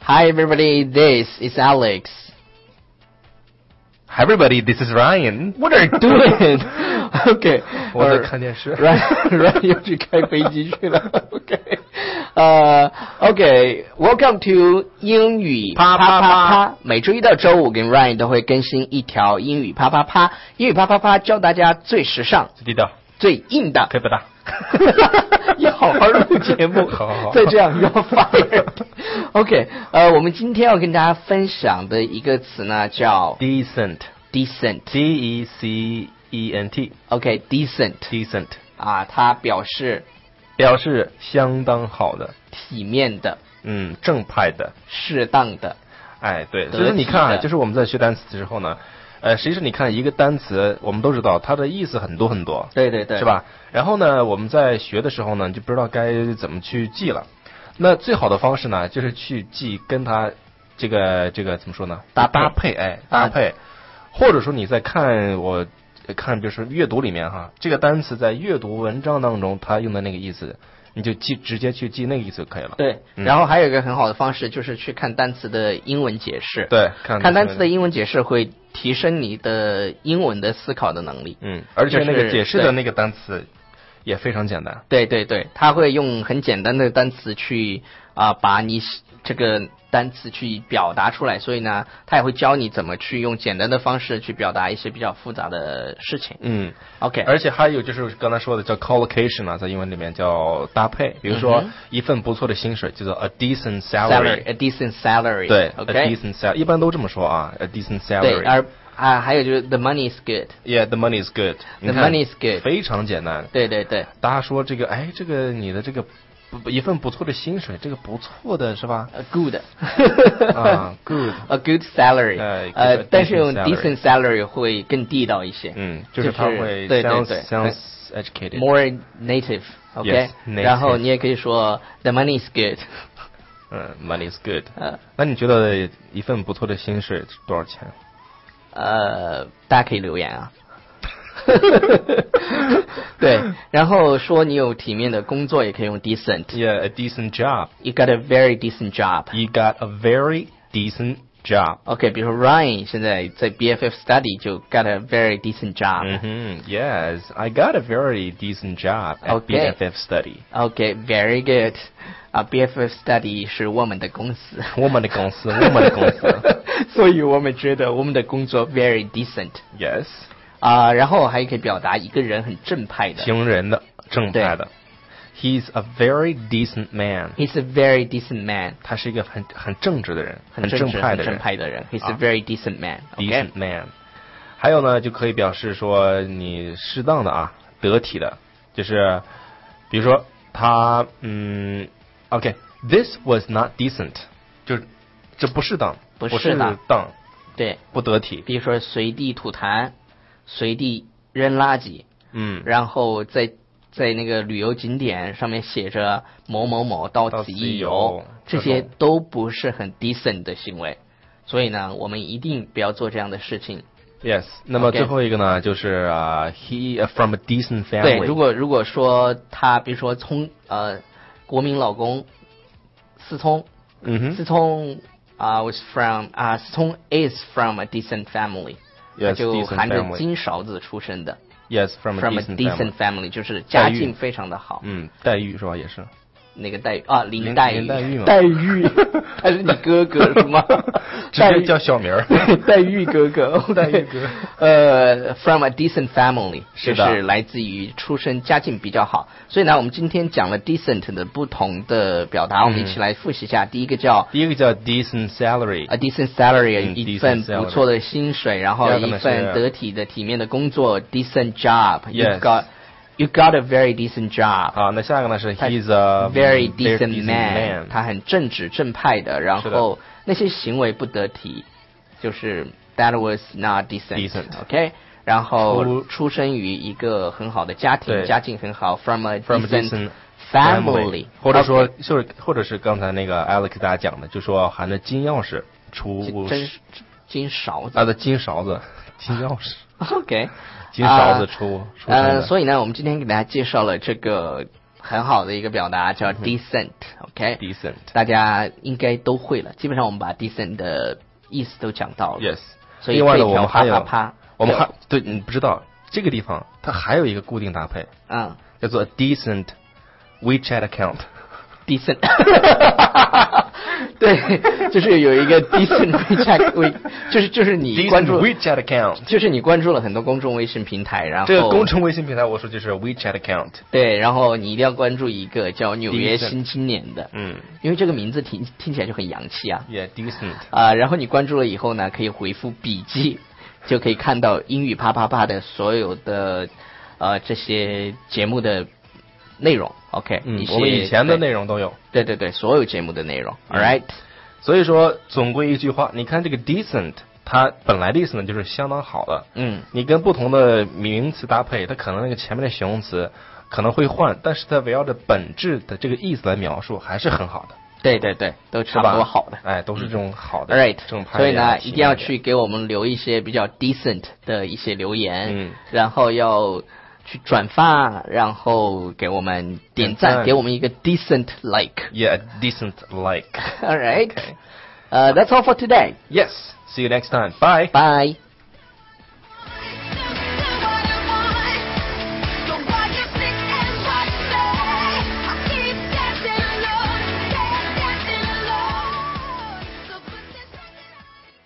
Hi everybody, this is Alex. Hi everybody, this is Ryan. What are you doing? Okay. 我在看电视。 Ryan 又去开飞机去了。Okay. Okay. Welcome to 英语啪啪啪。每周一到周五跟 Ryan 都会更新一条英语啪啪啪。英语啪啪啪教大家最时尚、 最地道、 最硬的。 可以不大。 要好好录节目， 好再这样要 fire。OK， 我们今天要跟大家分享的一个词呢叫 decent，D E C E N T。OK，decent，decent 啊，它表示相当好的、 体面的、 正派的、 适当的。 哎，对，所以你看啊，就是我们在学单词的时候呢。实际上你看一个单词，我们都知道它的意思很多很多， 对对对， 是吧？然后呢，我们在学的时候呢，就不知道该怎么去记了。那最好的方式呢，就是去记跟它这个怎么说呢？搭配，搭配。或者说你在看比如说阅读里面哈，这个单词在阅读文章当中它用的那个意思。你就直接去记那个意思就可以了。对， 然后还有一个很好的方式就是去看单词的英文解释。 对， 看单词的英文解释会提升你的英文的思考的能力。 而且那个解释的那个单词也非常简单。 对对对，他会用很简单的单词去把你这个单词去表达出来，所以呢，他也会教你怎么去用简单的方式去表达一些比较复杂的事情。OK， 而且还有就是刚才说的叫 collocation 啊，在英文里面叫搭配，比如说一份不错的薪水叫做 a decent salary，a decent salary， 对 ，OK， a decent salary， 一般都这么说啊 ，a decent salary。 对，还有就是 the money is good。Yeah， the money is good。 The money is good， 非常简单。 对对对， 大家说这个，你的这个。一份不错的薪水，这个不错的是吧 ？Good， good，a good salary， 但是用 decent salary 会更地道一些， 就是它会sounds educated，more native，OK， 然后你也可以说 the money is good， money is good， 那你觉得一份不错的薪水多少钱？ 大家可以留言啊。对，然后说你有体面的工作也可以用 decent。Yeah， a decent job. You got a very decent job. You got a very decent job. OK， 比如说 Ryan 现在在 BFF study 就 got a very decent job. Yes, I got a very decent job at BFF study. OK，very good. BFF study 是我们的公司， 我们的公司， 所以我们觉得我们的工作 very decent. Yes. 然后还可以表达一个人很正派的， 形容人的正派的。He's a very decent man. He's a very decent man. 他是一个很正直的人， 很正派的人。He's a very decent man. Decent man. 还有呢，就可以表示说你适当的得体的，就是比如说他，OK，this was not decent， 就是这不适当， 不适当，对， 不得体。 比如说随地吐痰。随地扔垃圾，然后在那个旅游景点上面写着某某某到此一游，这些都不是很 decent 的行为，所以呢，我们一定不要做这样的事情。 Yes， 那么最后一个呢，就是he from a decent family。 对，如果说他，比如说国民老公思聪was from 思聪 is from a decent family。 Yes， 就含着金勺子出生的。 Yes， from a decent family， 就是家境非常的好。 黛玉是吧？也是。 那个黛玉林黛玉嘛。 黛玉，他是你哥哥是吗？ 直接叫小名儿。 黛玉哥哥。 黛玉哥。 from a decent family， 就是来自于出身家境比较好。所以呢，我们今天讲了 decent 的不同的表达，我们一起来复习一下。第一个叫 decent salary。A decent salary， 一份不错的薪水，然后一份得体的体面的工作 ，decent job。You got a very decent job。 那下一个呢是 he's a very decent man， 他很正直正派的，然后那些行为不得体，就是 that was not decent。OK， 然后出生于一个很好的家庭，家境很好 ，from a decent family， 或者说或者是刚才那个 Alex 大家讲的，就说含着金钥匙出金勺子的金勺子金钥匙。 OK。 金勺子出所以呢，我们今天给大家介绍了这个很好的一个表达，叫 decent。 decent， 大家应该都会了。基本上我们把 decent 的意思都讲到了。 Yes， 所以另外呢，我们还有， 我们还对，你不知道这个地方它还有一个固定搭配，叫做 decent WeChat account。decent， 对，就是有一个 decent WeChat， 就是你关注 WeChat account， 就是你关注了很多公众微信平台，然后这个公众微信平台我说就是 WeChat account。 对，然后你一定要关注一个叫纽约新青年的，因为这个名字听起来就很洋气啊。 Yeah，decent。 然后你关注了以后呢，可以回复笔记，就可以看到英语啪啪啪的所有的这些节目的内容。OK， 我们以前的内容都有。 对，所有节目的内容。All right， 所以说总归一句话，你看这个 decent， 它本来的意思呢就是相当好的。你跟不同的名词搭配，它可能那个前面的形容词可能会换，但是它围绕着本质的这个意思来描述，还是很好的。 对，都差不多好的。 哎，都是这种好的。 Right， 正派。 所以呢，一定要去给我们留一些比较 decent 的一些留言，然后要去转发，然后给我们点赞，给我们一个 decent like。 Yeah, decent like. All right. That's all for today. Yes. See you next time. Bye. Bye.